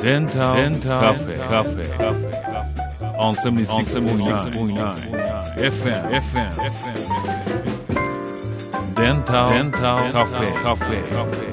Dental Cafe on 76.9 FM Dental Cafe。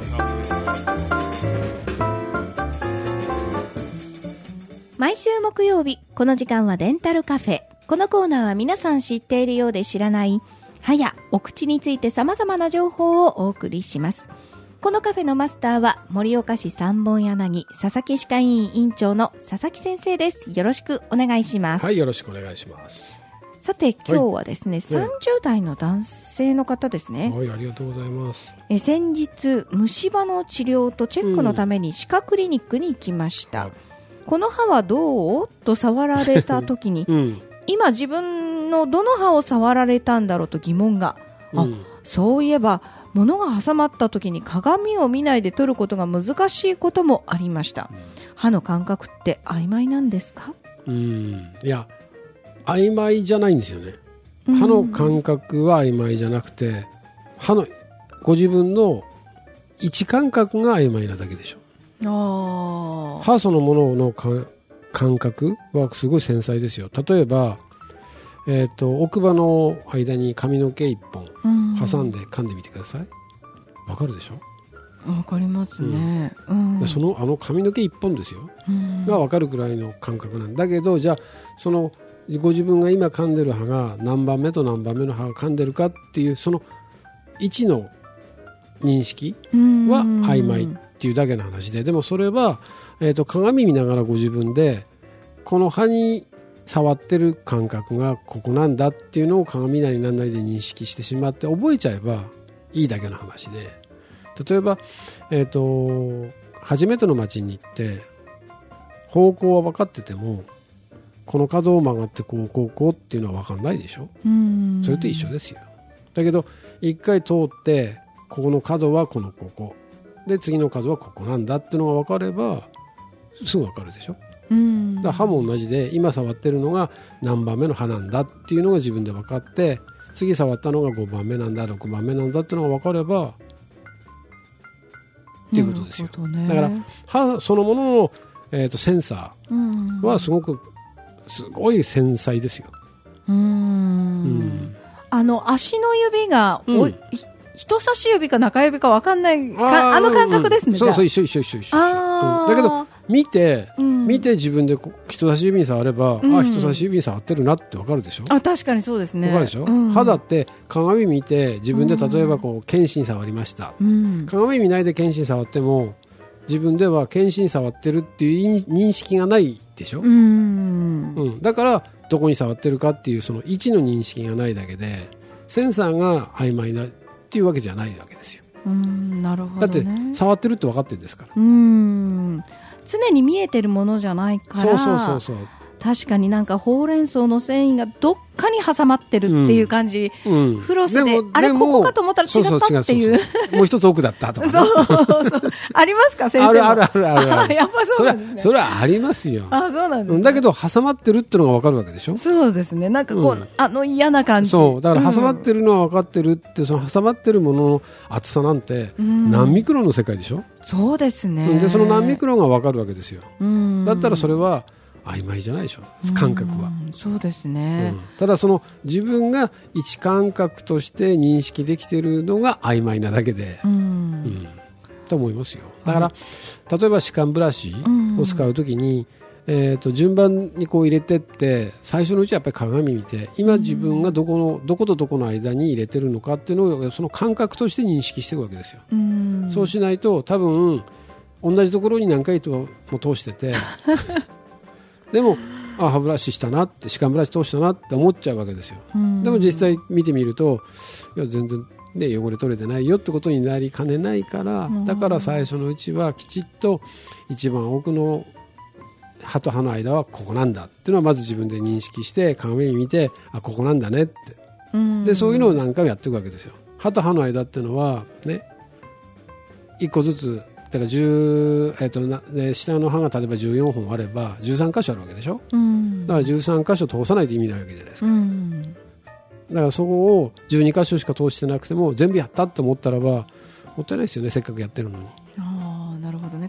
毎週木曜日この時間はデンタルカフェ。このコーナーは皆さん知っているようで知らない歯やお口について様々な情報をお送りします。このカフェのマスターは盛岡市三本柳佐々木歯科医院院長の佐々木先生です。よろしくお願いします。 はい、よろしくお願いします。 さて今日はですね、30代の男性の方ですね。 はい、ありがとうございます。 先日虫歯の治療とチェックのために歯科クリニックに行きました、この歯はどうと触られた時に、今自分のどの歯を触られたんだろうと疑問が、そういえば物が挟まった時に鏡を見ないで取ることが難しいこともありました、歯の感覚って曖昧なんですか？ いや、曖昧じゃないんですよね。歯の感覚は曖昧じゃなくて、歯のご自分の位置感覚が曖昧なだけでしょ。歯そのものの感覚はすごい繊細ですよ。例えば、奥歯の間に髪の毛1本挟んで噛んでみてください。わかるでしょ？ わかりますね、 その髪の毛1本ですよ、がわかるくらいの感覚なんだけど、じゃあそのご自分が今噛んでる歯が何番目と何番目の歯が噛んでるかっていうその位置の認識は曖昧っていうだけの話で、でもそれは、鏡見ながらご自分でこの歯に触ってる感覚がここなんだっていうのを鏡なり何なりで認識してしまって覚えちゃえばいいだけの話で、例えば、初めての町に行って方向は分かっててもこの角を曲がってこうっていうのは分かんないでしょ。それと一緒ですよ。だけど一回通ってここの角はここで次の角はここなんだっていうのが分かればすぐ分かるでしょ。だから歯も同じで今触ってるのが何番目の歯なんだっていうのが自分で分かって、次触ったのが5番目なんだ6番目なんだっていうのが分かればっていうことですよ、だから歯そのものの、センサーはすごい繊細ですよ。 足の指が、人差し指か中指か分かんないあの感覚ですね。 そう一緒、だけど見て自分で人差し指に触れば、人差し指に触ってるなって分かるでしょ。 確かにそうですね。 分かるでしょ、歯だって鏡見て自分で例えば検診触りました、鏡見ないで検診触っても自分では検診触ってるっていう認識がないでしょ。だからどこに触ってるかっていうその位置の認識がないだけでセンサーが曖昧なっていうわけじゃないわけですよ。 なるほどね。 だって触ってるって分かってるんですから。 常に見えてるものじゃないから、そう確かになんかほうれん草の繊維がどっかに挟まってるっていう感じ、フロスであれここかと思ったら違ったっていうもう一つ奥だったとか、ね、 そうありますか先生も。あるやっぱそうなんですね。 それはありますよ。 そうなんですね。 だけど挟まってるってのが分かるわけでしょ。そうですね。なんか嫌な感じ。 そうだから挟まってるのは分かってるって、その挟まってるものの厚さなんて何ミクロンの世界でしょ。 そうですね。 でその何ミクロンが分かるわけですよ。だったらそれは曖昧じゃないでしょ、感覚は。 そうですね、 ただその自分が位置感覚として認識できているのが曖昧なだけで、と思いますよ。だから、例えば歯間ブラシを使うときに、順番にこう入れてって最初のうちはやっぱり鏡見て今自分がどことどこの間に入れてるのかっていうのをその感覚として認識していくわけですよ。そうしないと多分同じところに何回も通しててでも歯ブラシしたなって歯間ブラシ通したなって思っちゃうわけですよ。でも実際見てみるといや全然、汚れ取れてないよってことになりかねないから、だから最初のうちはきちっと一番奥の歯と歯の間はここなんだっていうのはまず自分で認識して鏡に見てここなんだねって、でそういうのを何回もやっていくわけですよ。歯と歯の間っていうのはね1個ずつだから下の歯が例えば14本あれば13箇所あるわけでしょ、だから13箇所通さないと意味ないわけじゃないですか、だからそこを12箇所しか通してなくても全部やったと思ったらばもったいないですよね、せっかくやってるのに。 なるほどね。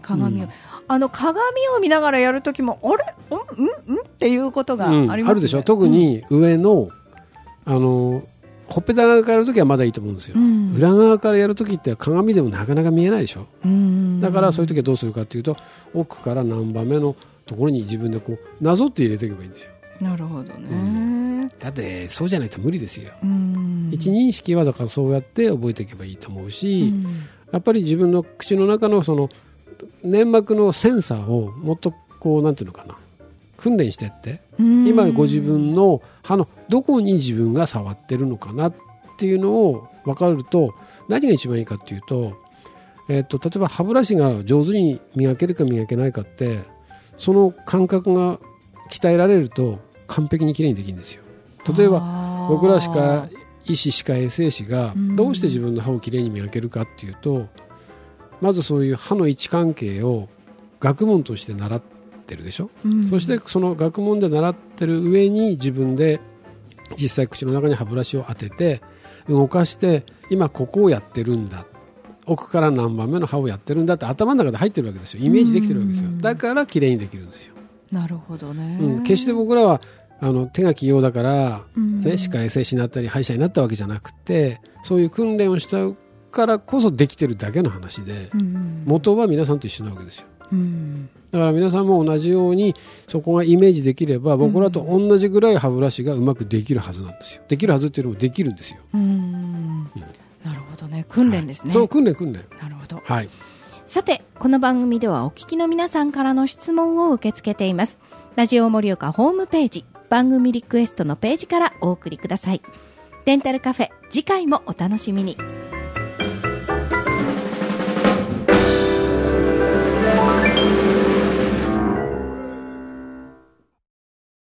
鏡を、鏡を見ながらやるときもあれっていうことがありますね、 あるでしょ。特に上の、ほっぺた側からやるときはまだいいと思うんですよ、裏側からやるときって鏡でもなかなか見えないでしょ、だからそういうときはどうするかというと、奥から何番目のところに自分でこうなぞって入れていけばいいんですよ。 なるほどね、 だってそうじゃないと無理ですよ。一認識はだからそうやって覚えていけばいいと思うし、やっぱり自分の口の中のその粘膜のセンサーをもっとこうなんていうのかな、訓練していって、今ご自分の歯のどこに自分が触ってるのかなっていうのを分かると、何が一番いいかっていうと、例えば歯ブラシが上手に磨けるか磨けないかって、その感覚が鍛えられると完璧にきれいにできるんですよ。例えば僕ら医師歯科衛生士がどうして自分の歯をきれいに磨けるかっていうと、まずそういう歯の位置関係を学問として習ってるでしょ、そしてその学問で習ってる上に自分で実際口の中に歯ブラシを当てて動かして、今ここをやってるんだ、奥から何番目の歯をやってるんだって頭の中で入ってるわけですよ。イメージできてるわけですよ。だからきれいにできるんですよ。 なるほどね、 決して僕らは手が器用だから、歯科衛生士になったり歯医者になったわけじゃなくて、そういう訓練をしたからこそできてるだけの話で、元は皆さんと一緒なわけですよ、だから皆さんも同じようにそこがイメージできれば、僕らと同じぐらい歯ブラシがうまくできるはずなんですよ。できるはずっていうのもできるんですよ。 なるほどね、訓練ですね、 そう、訓練。 なるほど、 はい。 さて、この番組ではお聞きの皆さんからの質問を受け付けています。ラジオ盛岡ホームページ、番組リクエストのページからお送りください。デンタルカフェ、次回もお楽しみに。